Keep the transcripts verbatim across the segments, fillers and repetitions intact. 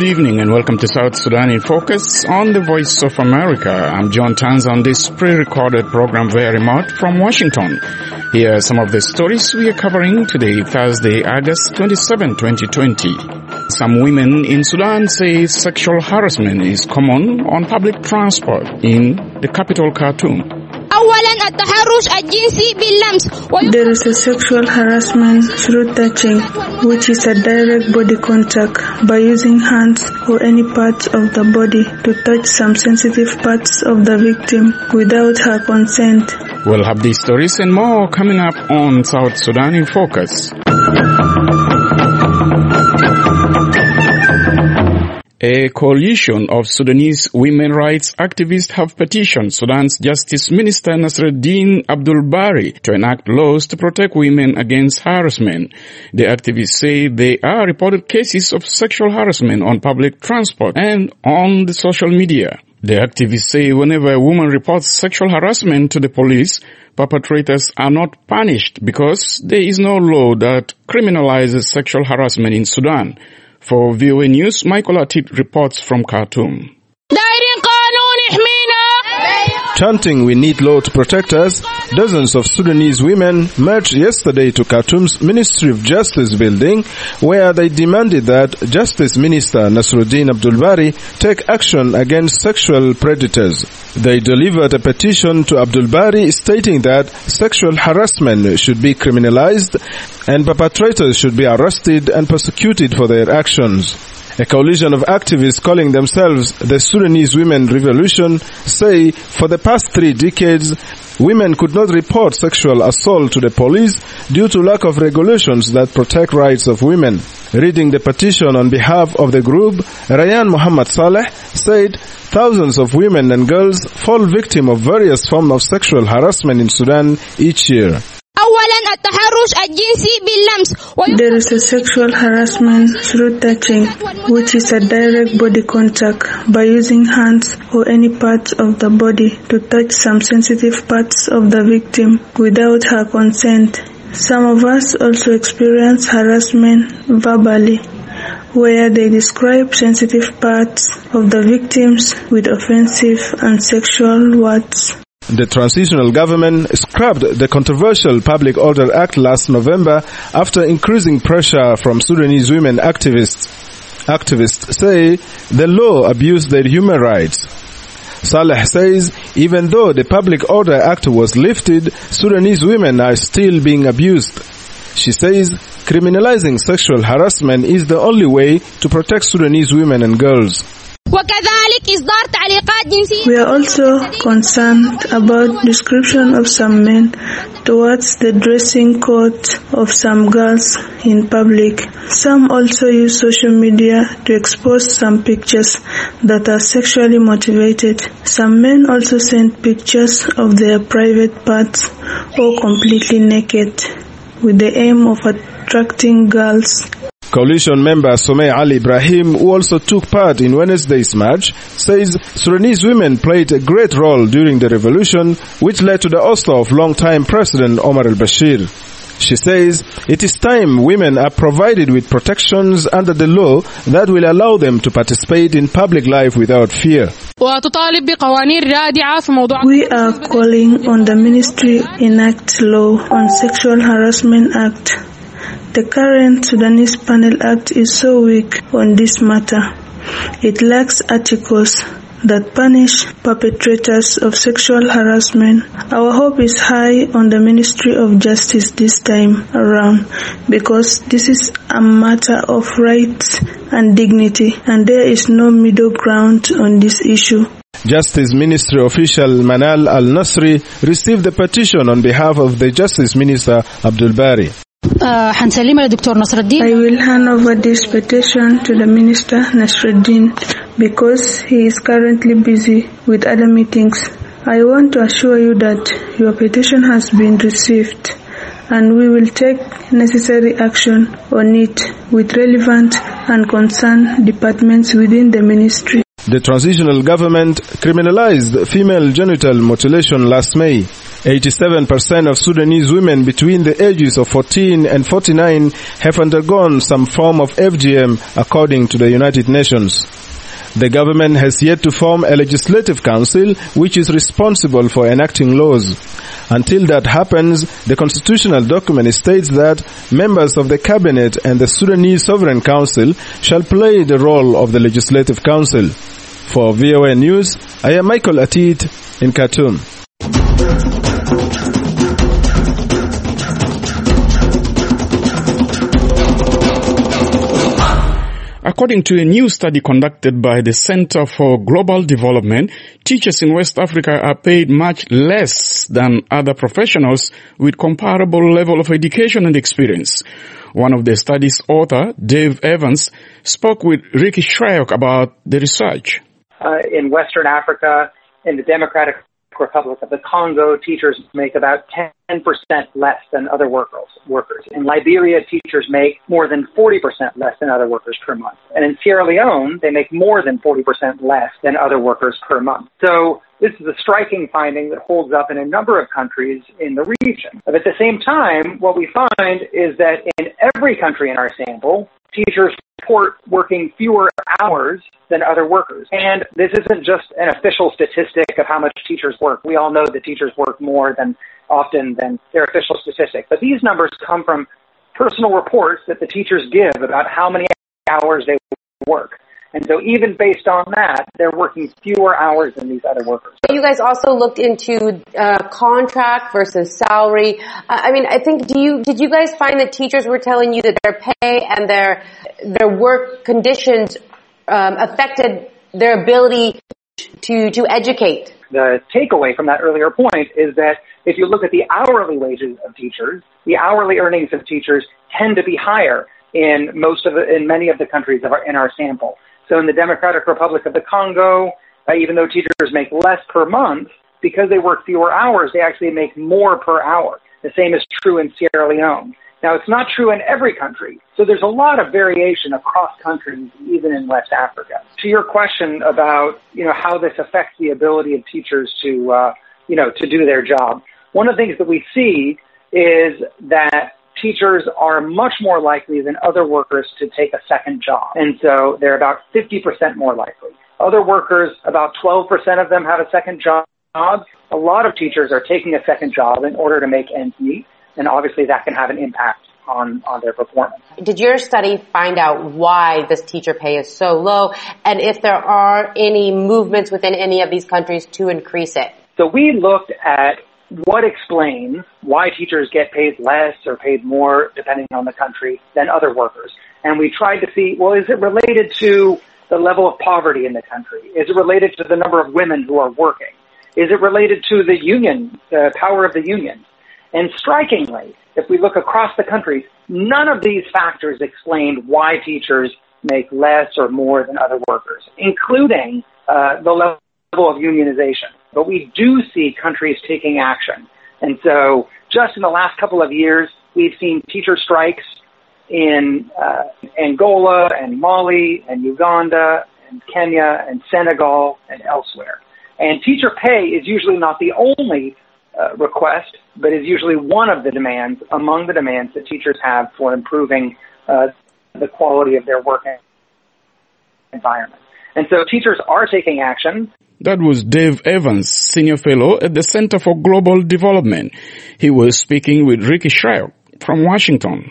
evening and welcome to South Sudan in Focus on the Voice of America. I'm John Tanz on this pre-recorded program via remote from Washington. Here are some of the stories we are covering today, Thursday, August twenty-seventh, twenty twenty. Some women in Sudan say sexual harassment is common on public transport in the capital, Khartoum. There is a sexual harassment through touching, which is a direct body contact by using hands or any part of the body to touch some sensitive parts of the victim without her consent. We'll have these stories and more coming up on South Sudan in Focus. A coalition of Sudanese women rights activists have petitioned Sudan's Justice Minister Nasreddin Abdul Bari to enact laws to protect women against harassment. The activists say there are reported cases of sexual harassment on public transport and on the social media. The activists say whenever a woman reports sexual harassment to the police, perpetrators are not punished because there is no law that criminalizes sexual harassment in Sudan. For V O A News, Michael Atit reports from Khartoum. Chanting "We need law to protect us," dozens of Sudanese women marched yesterday to Khartoum's Ministry of Justice building, where they demanded that Justice Minister Nasreddin Abdul Bari take action against sexual predators. They delivered a petition to Abdul Bari stating that sexual harassment should be criminalized and perpetrators should be arrested and prosecuted for their actions. A coalition of activists calling themselves the Sudanese Women Revolution say for the past three decades, women could not report sexual assault to the police due to lack of regulations that protect rights of women. Reading the petition on behalf of the group, Rayan Muhammad Saleh said thousands of women and girls fall victim of various forms of sexual harassment in Sudan each year. There is a sexual harassment through touching, which is a direct body contact by using hands or any part of the body to touch some sensitive parts of the victim without her consent. Some of us also experience harassment verbally, where they describe sensitive parts of the victims with offensive and sexual words. The transitional government scrapped the controversial Public Order Act last November after increasing pressure from Sudanese women activists. Activists say the law abused their human rights. Saleh says even though the Public Order Act was lifted, Sudanese women are still being abused. She says criminalizing sexual harassment is the only way to protect Sudanese women and girls. We are also concerned about description of some men towards the dressing code of some girls in public. Some also use social media to expose some pictures that are sexually motivated. Some men also send pictures of their private parts or completely naked with the aim of attracting girls. Coalition member Somay Ali Ibrahim, who also took part in Wednesday's march, says Sudanese women played a great role during the revolution, which led to the ouster of long-time President Omar al-Bashir. She says it is time women are provided with protections under the law that will allow them to participate in public life without fear. We are calling on the ministry to enact law on Sexual Harassment Act. The current Sudanese Panel Act is so weak on this matter. It lacks articles that punish perpetrators of sexual harassment. Our hope is high on the Ministry of Justice this time around because this is a matter of rights and dignity, and there is no middle ground on this issue. Justice Ministry official Manal Al-Nasri received the petition on behalf of the Justice Minister Abdul Bari. I will hand over this petition to the Minister Nasreddin because he is currently busy with other meetings. I want to assure you that your petition has been received and we will take necessary action on it with relevant and concerned departments within the ministry. The transitional government criminalized female genital mutilation last May. eighty-seven percent of Sudanese women between the ages of fourteen and forty-nine have undergone some form of F G M, according to the United Nations. The government has yet to form a legislative council which is responsible for enacting laws. Until that happens, the constitutional document states that members of the cabinet and the Sudanese Sovereign Council shall play the role of the legislative council. For V O A News, I am Michael Atit in Khartoum. According to a new study conducted by the Center for Global Development, teachers in West Africa are paid much less than other professionals with comparable level of education and experience. One of the study's author, Dave Evans, spoke with Ricky Shryock about the research. Uh, in Western Africa, in the Democratic Republic of the Congo, teachers make about ten percent less than other workers. Workers. In Liberia, teachers make more than forty percent less than other workers per month. And in Sierra Leone, they make more than forty percent less than other workers per month. So this is a striking finding that holds up in a number of countries in the region. But at the same time, what we find is that in every country in our sample, teachers report working fewer hours than other workers. And this isn't just an official statistic of how much teachers work. We all know that teachers work more than often than their official statistic. But these numbers come from personal reports that the teachers give about how many hours they work. And so even based on that, they're working fewer hours than these other workers. You guys also looked into uh, contract versus salary. Uh, I mean, I think, do you did you guys find that teachers were telling you that their pay and their their work conditions um, affected their ability to to educate? The takeaway from that earlier point is that if you look at the hourly wages of teachers, the hourly earnings of teachers tend to be higher in most of the, in many of the countries of our, in our sample. So in the Democratic Republic of the Congo, uh, even though teachers make less per month, because they work fewer hours, they actually make more per hour. The same is true in Sierra Leone. Now, it's not true in every country. So there's a lot of variation across countries, even in West Africa. To your question about, you know, how this affects the ability of teachers to, uh, you know, to do their job, one of the things that we see is that teachers are much more likely than other workers to take a second job. And so they're about fifty percent more likely. Other workers, about twelve percent of them have a second job. A lot of teachers are taking a second job in order to make ends meet. And obviously that can have an impact on, on their performance. Did your study find out why this teacher pay is so low? And if there are any movements within any of these countries to increase it? So we looked at what explains why teachers get paid less or paid more, depending on the country, than other workers. And we tried to see, well, is it related to the level of poverty in the country? Is it related to the number of women who are working? Is it related to the union, the power of the union? And strikingly, if we look across the countries, none of these factors explained why teachers make less or more than other workers, including uh, the level of unionization. But we do see countries taking action. And so just in the last couple of years, we've seen teacher strikes in uh, Angola and Mali and Uganda and Kenya and Senegal and elsewhere. And teacher pay is usually not the only uh, request, but is usually one of the demands among the demands that teachers have for improving uh, the quality of their work environment. And so teachers are taking action. That was Dave Evans, Senior Fellow at the Center for Global Development. He was speaking with Ricky Shryock from Washington.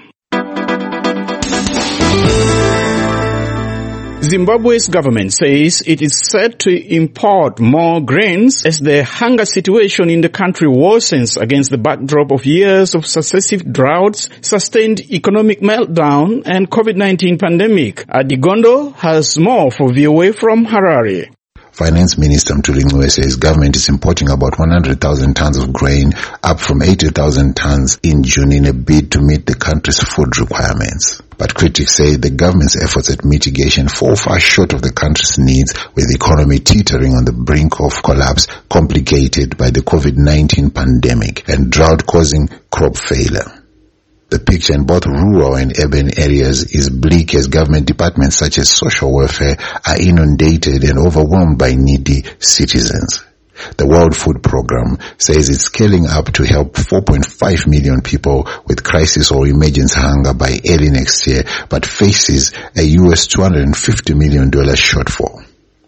Zimbabwe's government says it is set to import more grains as the hunger situation in the country worsens against the backdrop of years of successive droughts, sustained economic meltdown, and COVID nineteen pandemic. Adi Gondo has more for V O A from Harare. Finance Minister Mtuli Ncube says government is importing about one hundred thousand tons of grain, up from eighty thousand tons in June, in a bid to meet the country's food requirements. But critics say the government's efforts at mitigation fall far short of the country's needs, with the economy teetering on the brink of collapse, complicated by the COVID nineteen pandemic and drought causing crop failure. The picture in both rural and urban areas is bleak as government departments such as social welfare are inundated and overwhelmed by needy citizens. The World Food Programme says it's scaling up to help four point five million people with crisis or emergency hunger by early next year, but faces a U S two hundred fifty million dollars shortfall.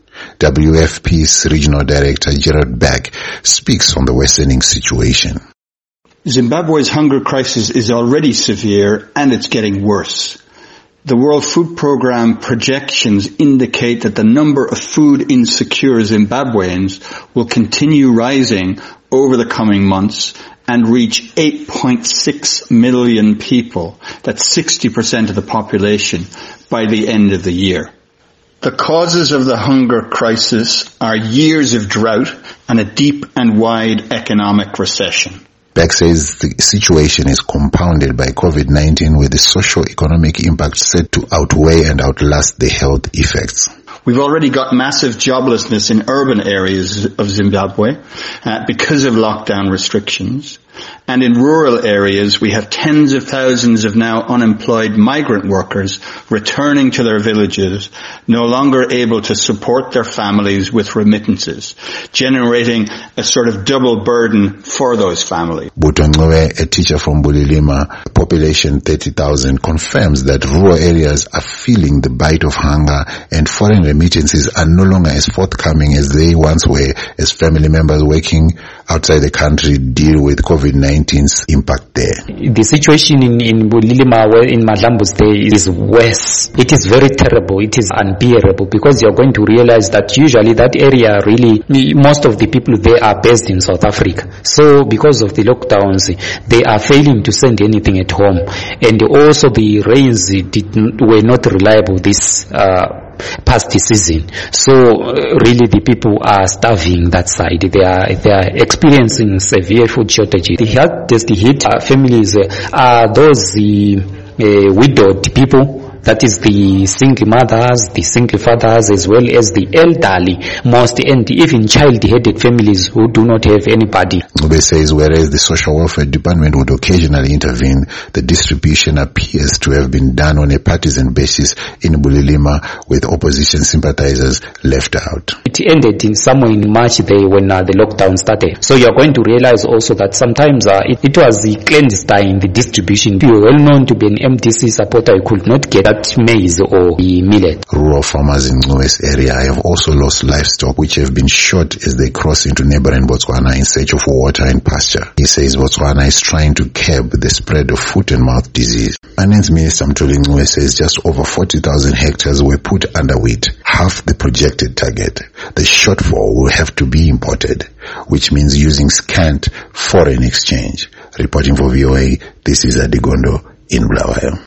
W F P's Regional Director Gerard Beck speaks on the worsening situation. Zimbabwe's hunger crisis is already severe and it's getting worse. The World Food Programme projections indicate that the number of food insecure Zimbabweans will continue rising over the coming months and reach eight point six million people. That's sixty percent of the population by the end of the year. The causes of the hunger crisis are years of drought and a deep and wide economic recession. Beck says the situation is compounded by COVID nineteen, with the socio-economic impact set to outweigh and outlast the health effects. We've already got massive joblessness in urban areas of Zimbabwe uh, because of lockdown restrictions. And in rural areas, we have tens of thousands of now unemployed migrant workers returning to their villages, no longer able to support their families with remittances, generating a sort of double burden for those families. Butongwe, a teacher from Bulilima, population thirty thousand, confirms that rural areas are feeling the bite of hunger and foreign remittances are no longer as forthcoming as they once were, as family members working outside the country deal with COVID nineteen's impact there. The situation in, in Bulilima, in Madlambu's day, is worse. It is very terrible. It is unbearable because you're going to realize that usually that area really, most of the people there are based in South Africa. So because of the lockdowns, they are failing to send anything at home. And also the rains did, were not reliable this uh, past season. So uh, really the people are starving that side. They are they are experiencing severe food shortage. The hardest hit uh, families uh, are those uh, uh, widowed people. That is the single mothers, the single fathers, as well as the elderly, most, and even child-headed families who do not have anybody. Ube says whereas the social welfare department would occasionally intervene, the distribution appears to have been done on a partisan basis in Bulilima, with opposition sympathizers left out. It ended in somewhere in March there when uh, the lockdown started. So you're going to realize also that sometimes uh, it, it was the clandestine, the distribution. If you were well known to be an M D C supporter, you could not get that maize or the millet. Rural farmers in Ngcuwe's area have also lost livestock which have been shot as they cross into neighboring Botswana in search of water and pasture. He says Botswana is trying to curb the spread of foot and mouth disease. Finance Minister Mthuli Ncube says just over forty thousand hectares were put under wheat, half the projected target. The shortfall will have to be imported, which means using scant foreign exchange. Reporting for V O A, this is Adigondo in Bulawayo.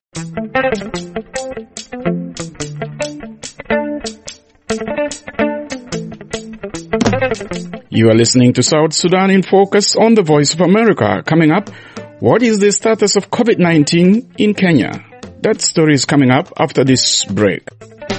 You are listening to South Sudan in Focus on the Voice of America. Coming up, what is the status of COVID nineteen in Kenya? That story is coming up after this break.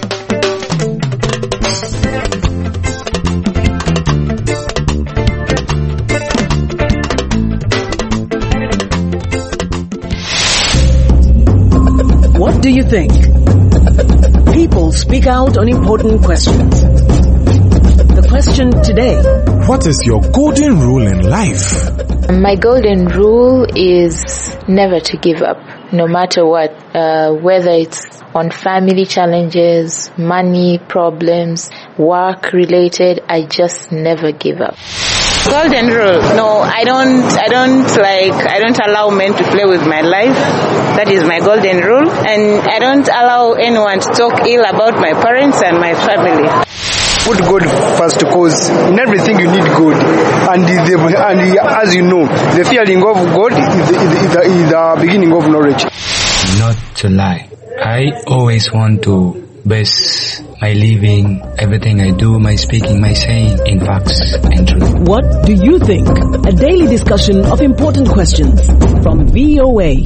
What do you think? People speak out on important questions. The question today: what is your golden rule in life? My golden rule is never to give up, no matter what, uh, whether it's on family challenges, money problems, work related. I just never give up. Golden rule. No, I don't, I don't like, I don't allow men to play with my life. That is my golden rule. And I don't allow anyone to talk ill about my parents and my family. Put God first, because in everything you need God. And, the, and the, as you know, the fearing of God is the, is, the, is the beginning of knowledge. Not to lie. I always want to base my living, everything I do, my speaking, my saying, in facts and truth. What do you think? A daily discussion of important questions from V O A.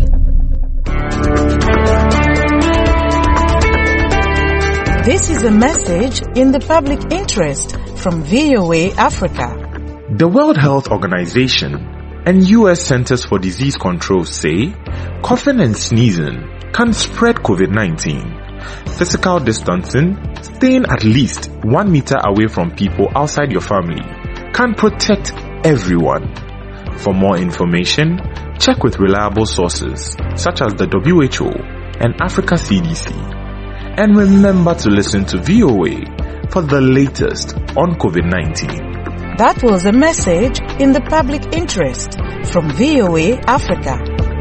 This is a message in the public interest from V O A Africa. The World Health Organization and U S Centers for Disease Control say coughing and sneezing can spread COVID nineteen. Physical distancing, staying at least one meter away from people outside your family, can protect everyone. For more information, check with reliable sources such as the W H O and Africa C D C. And remember to listen to V O A for the latest on COVID nineteen. That was a message in the public interest from V O A Africa.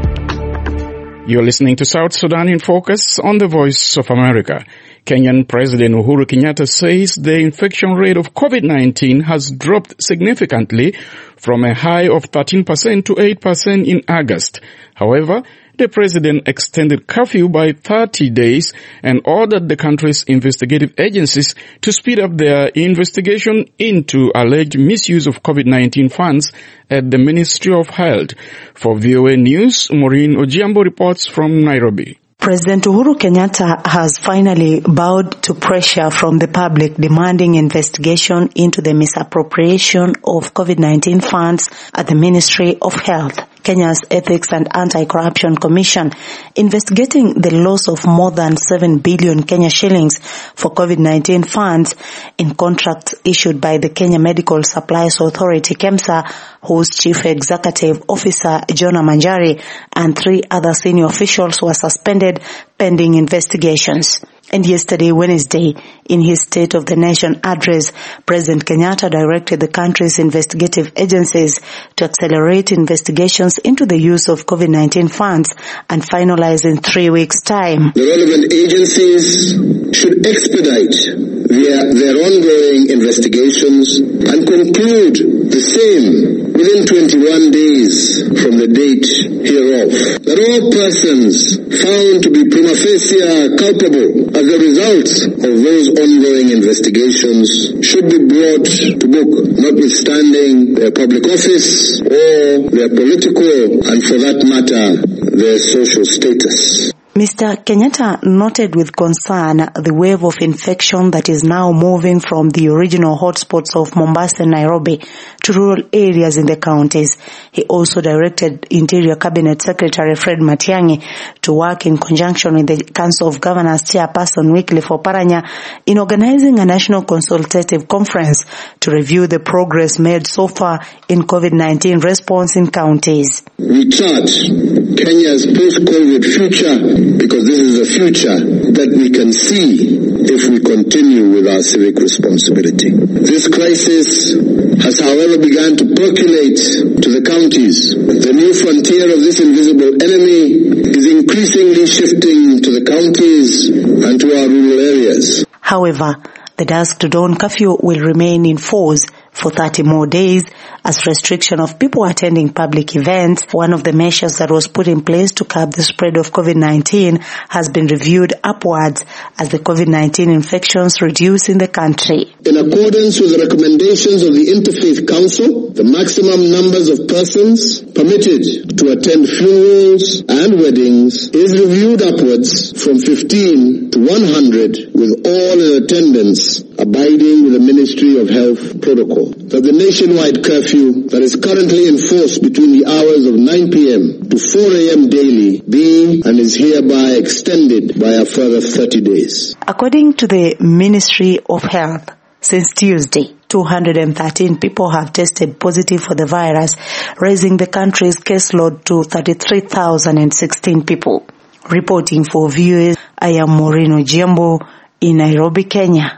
You're listening to South Sudan in Focus on the Voice of America. Kenyan President Uhuru Kenyatta says the infection rate of COVID nineteen has dropped significantly from a high of thirteen percent to eight percent in August. However, the president extended curfew by thirty days and ordered the country's investigative agencies to speed up their investigation into alleged misuse of COVID nineteen funds at the Ministry of Health. For V O A News, Maureen Ojiambo reports from Nairobi. President Uhuru Kenyatta has finally bowed to pressure from the public demanding investigation into the misappropriation of COVID nineteen funds at the Ministry of Health. Kenya's Ethics and Anti-Corruption Commission investigating the loss of more than seven billion Kenya shillings for COVID nineteen funds in contracts issued by the Kenya Medical Supplies Authority KEMSA, whose chief executive officer Jonah Manjari and three other senior officials were suspended pending investigations. And yesterday, Wednesday, in his State of the Nation address, President Kenyatta directed the country's investigative agencies to accelerate investigations into the use of COVID nineteen funds and finalize in three weeks' time. The relevant agencies should expedite their, their ongoing investigations and conclude the same within twenty-one days from the date hereof. That all persons found to be prima facie culpable as a result of those ongoing investigations should be brought to book, notwithstanding their public office or their political and, for that matter, their social status. Mister Kenyatta noted with concern the wave of infection that is now moving from the original hotspots of Mombasa and Nairobi to rural areas in the counties. He also directed Interior Cabinet Secretary Fred Matiang'i to work in conjunction with the Council of Governors Chairperson Wycliffe Oparanya in organizing a national consultative conference to review the progress made so far in COVID nineteen response in counties. We chart Kenya's post-COVID future because this is a future that we can see if we continue with our civic responsibility. This crisis has, however, begun to percolate to the counties. The new frontier of this invisible enemy is increasingly shifting to the counties and to our rural areas. However, the dusk to dawn curfew will remain in force for thirty more days as restriction of people attending public events, one of the measures that was put in place to curb the spread of COVID nineteen, has been reviewed upwards as the COVID nineteen infections reduce in the country. In accordance with the recommendations of the Interfaith Council, the maximum numbers of persons permitted to attend funerals and weddings is reviewed upwards from fifteen to one hundred, with all in attendance abiding with the Ministry of Health protocol. That the nationwide curfew that is currently in force between the hours of nine p.m. to four a.m. daily be and is hereby extended by a further thirty days. According to the Ministry of Health, since Tuesday, two hundred thirteen people have tested positive for the virus, raising the country's caseload to thirty-three thousand sixteen people. Reporting for V O A, I am Maureen Ojiambo in Nairobi, Kenya.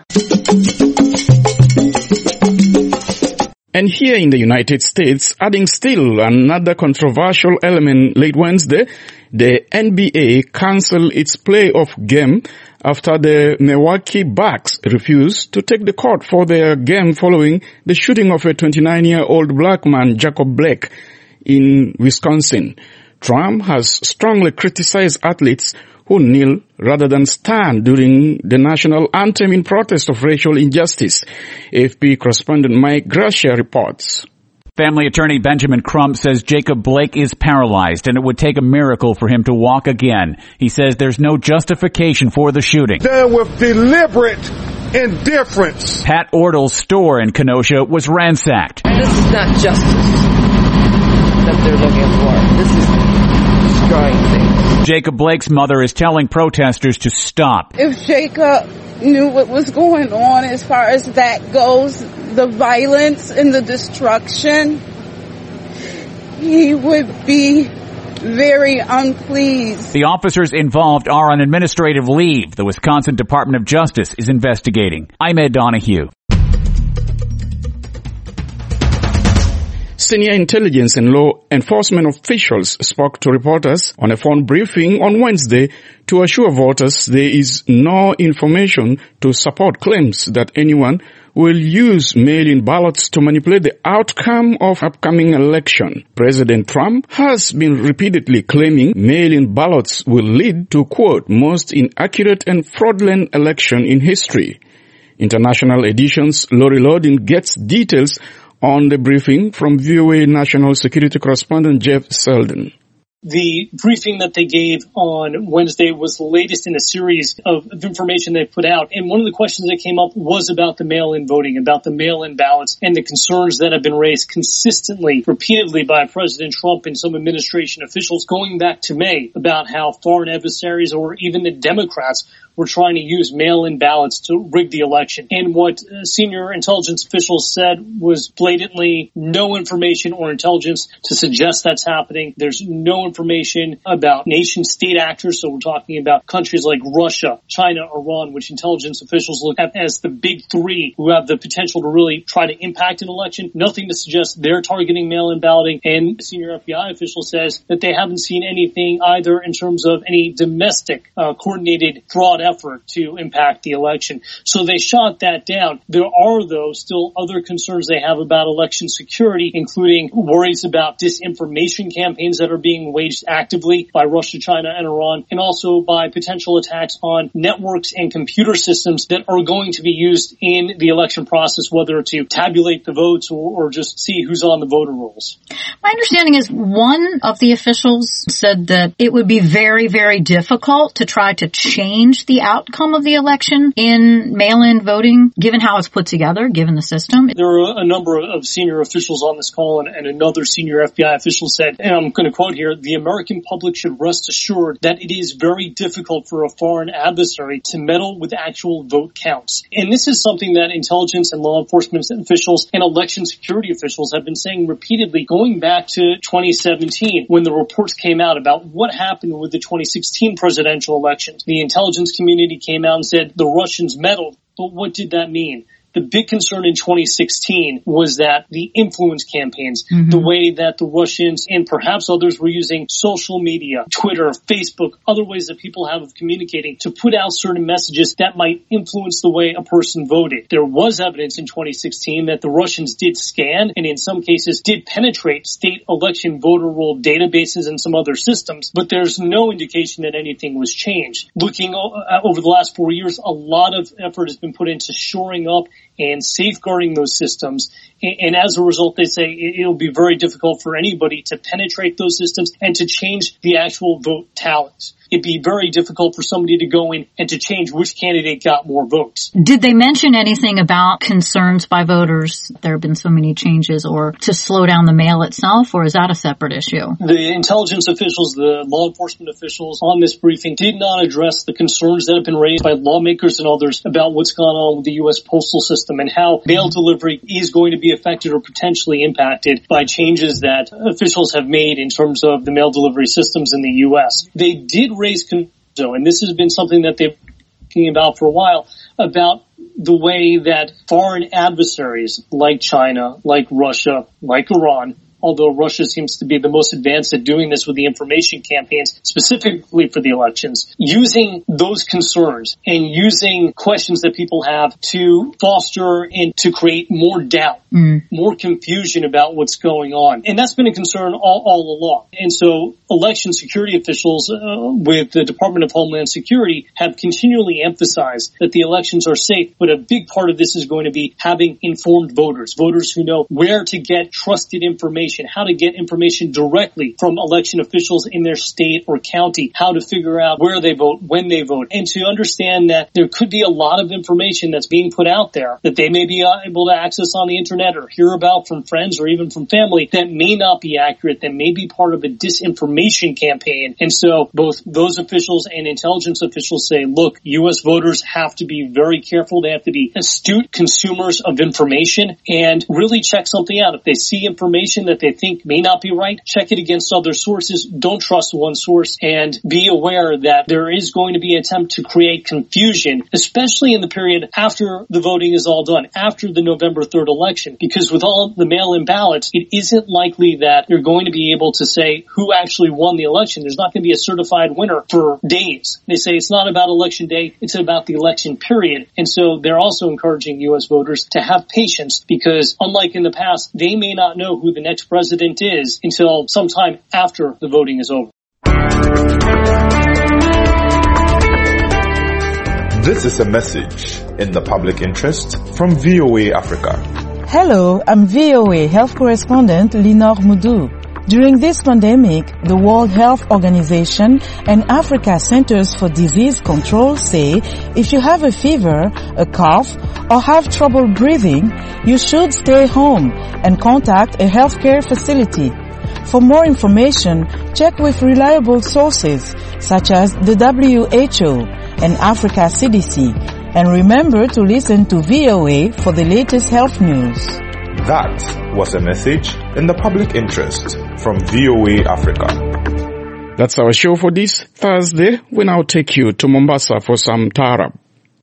And here in the United States, adding still another controversial element, late Wednesday, the N B A canceled its playoff game after the Milwaukee Bucks refused to take the court for their game following the shooting of a twenty-nine-year-old black man, Jacob Blake, in Wisconsin. Trump has strongly criticized athletes who kneel rather than stand during the national anthem in protest of racial injustice. A F P correspondent Mike Gracia reports. Family attorney Benjamin Crump says Jacob Blake is paralyzed and it would take a miracle for him to walk again. He says there's no justification for the shooting. Done with deliberate indifference. Pat Ordel's store in Kenosha was ransacked. This is not justice. The Jacob Blake's mother is telling protesters to stop. If Jacob knew what was going on as far as that goes, the violence and the destruction, he would be very unpleased. The officers involved are on administrative leave. The Wisconsin Department of Justice is investigating. I'm Ed Donahue. Senior intelligence and law enforcement officials spoke to reporters on a phone briefing on Wednesday to assure voters there is no information to support claims that anyone will use mail-in ballots to manipulate the outcome of upcoming election. President Trump has been repeatedly claiming mail-in ballots will lead to, quote, most inaccurate and fraudulent election in history. International Edition's Lori Loudon gets details on the briefing from V O A National Security Correspondent Jeff Selden. The briefing that they gave on Wednesday was the latest in a series of information they put out. And one of the questions that came up was about the mail-in voting, about the mail-in ballots, and the concerns that have been raised consistently, repeatedly by President Trump and some administration officials going back to May about how foreign adversaries or even the Democrats were trying to use mail-in ballots to rig the election. And what uh, senior intelligence officials said was blatantly no information or intelligence to suggest that's happening. There's no information about nation-state actors. So we're talking about countries like Russia, China, Iran, which intelligence officials look at as the big three who have the potential to really try to impact an election. Nothing to suggest they're targeting mail-in balloting. And a senior F B I official says that they haven't seen anything either in terms of any domestic uh, coordinated fraud effort to impact the election. So they shot that down. There are, though, still other concerns they have about election security, including worries about disinformation campaigns that are being waged actively by Russia, China, and Iran, and also by potential attacks on networks and computer systems that are going to be used in the election process, whether to tabulate the votes or, or just see who's on the voter rolls. My understanding is one of the officials said that it would be very, very difficult to try to change the outcome of the election in mail-in voting, given how it's put together, given the system. There are a number of senior officials on this call, and, and another senior F B I official said, and I'm going to quote here, the American public should rest assured that it is very difficult for a foreign adversary to meddle with actual vote counts. And this is something that intelligence and law enforcement officials and election security officials have been saying repeatedly going back to twenty seventeen when the reports came out about what happened with the twenty sixteen presidential elections. The intelligence community came out and said the Russians meddled. But what did that mean? The big concern in twenty sixteen was that the influence campaigns, mm-hmm. the way that the Russians and perhaps others were using social media, Twitter, Facebook, other ways that people have of communicating to put out certain messages that might influence the way a person voted. There was evidence in twenty sixteen that the Russians did scan and in some cases did penetrate state election voter roll databases and some other systems, but there's no indication that anything was changed. Looking over the last four years, a lot of effort has been put into shoring up and safeguarding those systems. And as a result, they say it'll be very difficult for anybody to penetrate those systems and to change the actual vote tallies. It'd be very difficult for somebody to go in and to change which candidate got more votes. Did they mention anything about concerns by voters? There have been so many changes, or to slow down the mail itself, or is that a separate issue? The intelligence officials, the law enforcement officials on this briefing did not address the concerns that have been raised by lawmakers and others about what's gone on with the U S postal system and how mail delivery is going to be affected or potentially impacted by changes that officials have made in terms of the mail delivery systems in the U S. They did raise concerns, and this has been something that they've been talking about for a while, about the way that foreign adversaries like China, like Russia, like Iran, although Russia seems to be the most advanced at doing this with the information campaigns, specifically for the elections, using those concerns and using questions that people have to foster and to create more doubt, mm. more confusion about what's going on. And that's been a concern all, all along. And so election security officials uh, with the Department of Homeland Security have continually emphasized that the elections are safe, but a big part of this is going to be having informed voters, voters who know where to get trusted information information, how to get information directly from election officials in their state or county, how to figure out where they vote, when they vote, and to understand that there could be a lot of information that's being put out there that they may be able to access on the internet or hear about from friends or even from family that may not be accurate, that may be part of a disinformation campaign. And so both those officials and intelligence officials say, look, U S voters have to be very careful. They have to be astute consumers of information and really check something out. If they see information that they think may not be right, check it against other sources. Don't trust one source, and be aware that there is going to be an attempt to create confusion, especially in the period after the voting is all done, after the November third election, because with all the mail-in ballots, it isn't likely that you're going to be able to say who actually won the election. There's not going to be a certified winner for days. They say it's not about election day, it's about the election period. And so they're also encouraging U S voters to have patience, because unlike in the past, they may not know who the next president is until sometime after the voting is over. This is a message in the public interest from V O A Africa. Hello, I'm V O A health correspondent Linor Moudou. During this pandemic, the World Health Organization and Africa Centers for Disease Control say if you have a fever, a cough, or have trouble breathing, you should stay home and contact a healthcare facility. For more information, check with reliable sources such as the W H O and Africa C D C. And remember to listen to V O A for the latest health news. That was a message in the public interest from V O A Africa. That's our show for this Thursday. We now take you to Mombasa for some Taarab.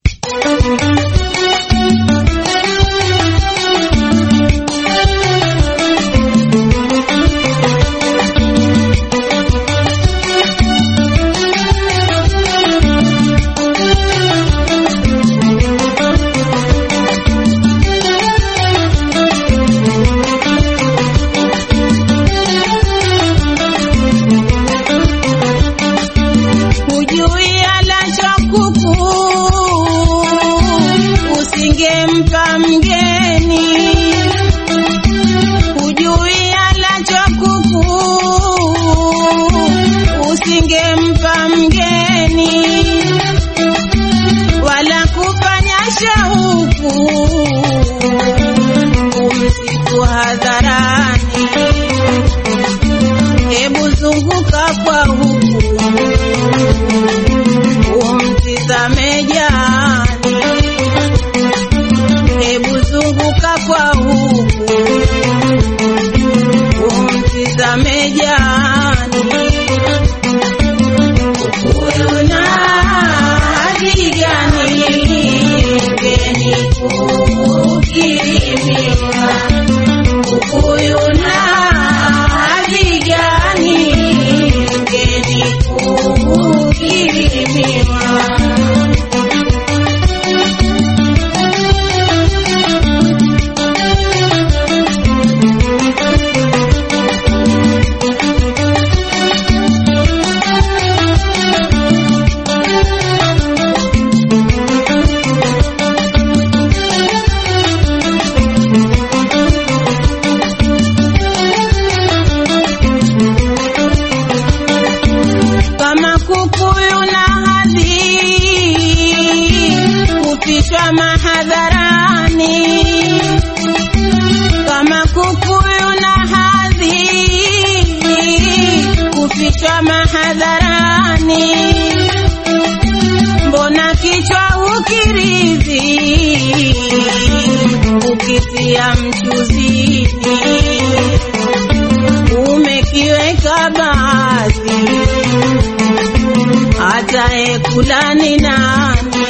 Kulani nani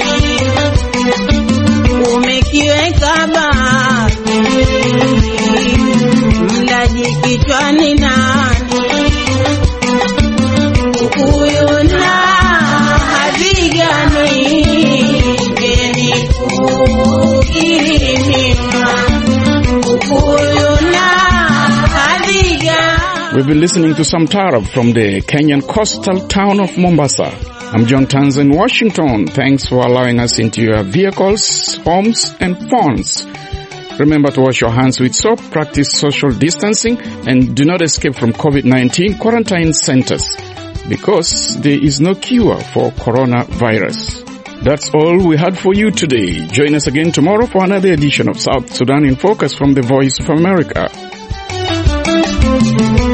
umekiweka basi, mlaji kichwani nani, huyu na hadhi gani, geni kukirimiwa, huyu na hadhi gani. We've been listening to some Taarab from the Kenyan coastal town of Mombasa. I'm John Tanza in Washington. Thanks for allowing us into your vehicles, homes, and phones. Remember to wash your hands with soap, practice social distancing, and do not escape from COVID nineteen quarantine centers, because there is no cure for coronavirus. That's all we had for you today. Join us again tomorrow for another edition of South Sudan in Focus from the Voice of America.